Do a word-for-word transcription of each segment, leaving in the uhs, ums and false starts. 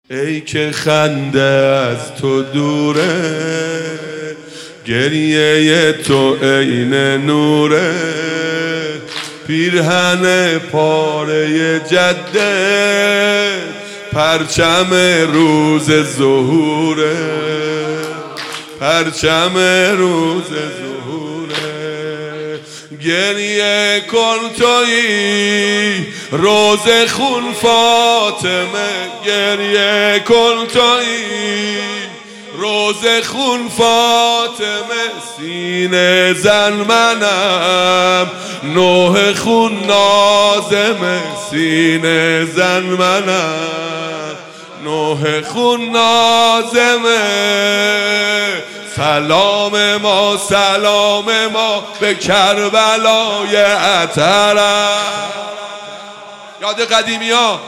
ای که خنده از تو دوره، گریه تو عین نوره، پیرهن پاره جده، پرچم روز ظهوره، پرچم روز ظهوره. گریه کن تویی روز خون فاطمه، گریه کن تویی روز خون فاطمه، سینه زن منم نوح خون نازمه، سینه زن منم نوح خون نازمه. سلام ما سلام ما به کربلای اطهرم، یاد قدیمی ها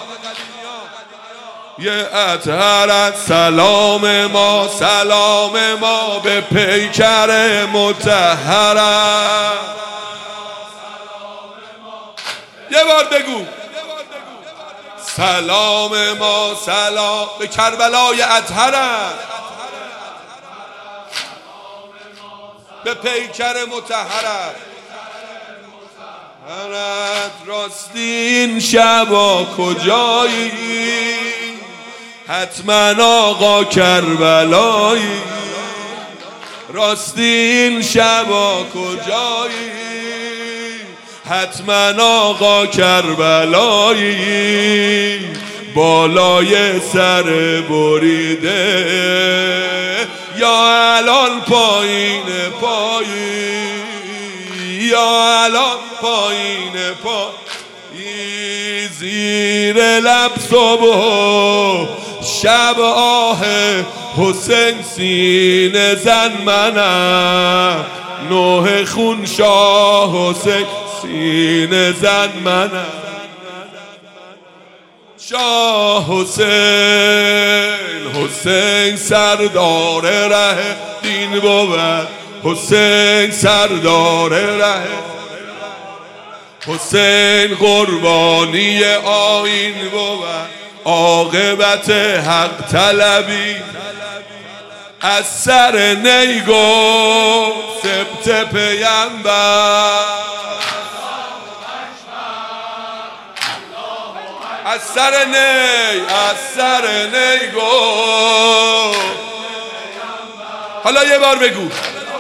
یه اطهرت. سلام ما سلام ما به پیکر مطهرم. یه بار بگو سلام ما سلام به کربلای اطهرم، به پیکر مطهرم. هرت راستین شبا کجایی، حتما آقا کربلایی. راستین شبا کجایی، حتما آقا کربلایی. بالای سر بریده یا الان پایین پایی، یا الان پایین پایی. زیر لب صبح شب آه حسین، سینه زن منم نوح خون شاه حسین، سینه زن منم شاه حسین. حسین سردار ره دین بود، حسین سردار ره، حسین قربانی آیین بود. عاقبت حق طلبی از سر نیگو سبت پیمبر، از سر نی از سر نیگو. حالا یه بار بگو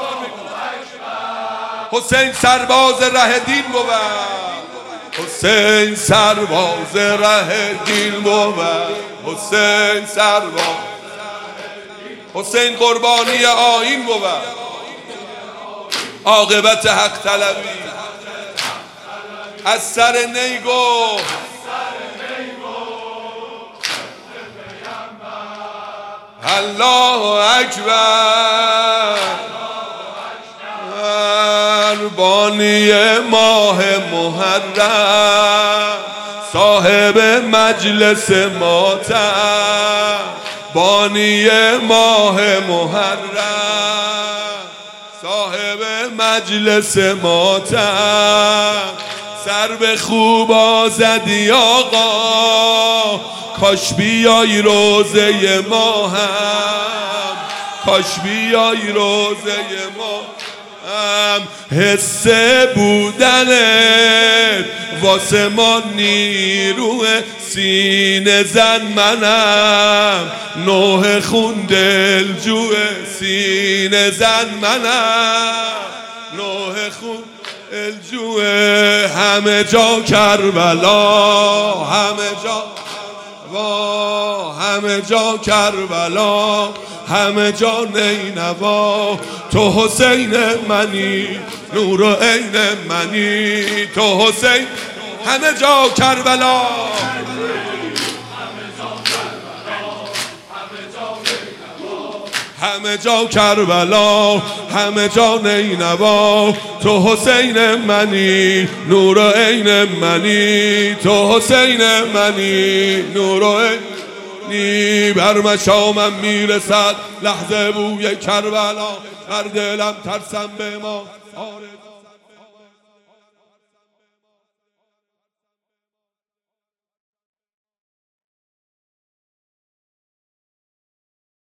حسین سرباز ره دین بود، حسین سرباز ره دین بود، حسین سرباز، حسین قربانی آیین بود. عاقبت حق طلبی از سر نیگو. الله اکبر. بانی ماه محرم، صاحب مجلس ماتم. بانی ماه محرم، صاحب مجلس ماتم. سر به خوب آزدی آقا، کاش بیای روزه ما هم، کاش بیای روزه ما هم. حس بودنت واسه ما نیروه، سینه زن منم نوح خون دلجوه، سینه زن منم نوح خون دلجوه. همه جا کربلا، همه جا وا، همه جا کربلا، همه جا نینوا. تو حسین منی نور و عین منی، تو حسین. همه جا کربلا، همه جا کربلا، همه جا نینوا. تو حسین منی نور و عین منی، تو حسین منی نور و عین نی. بر مشامم میرسد لحظه بوی کربلا، در دلم ترسم به ما.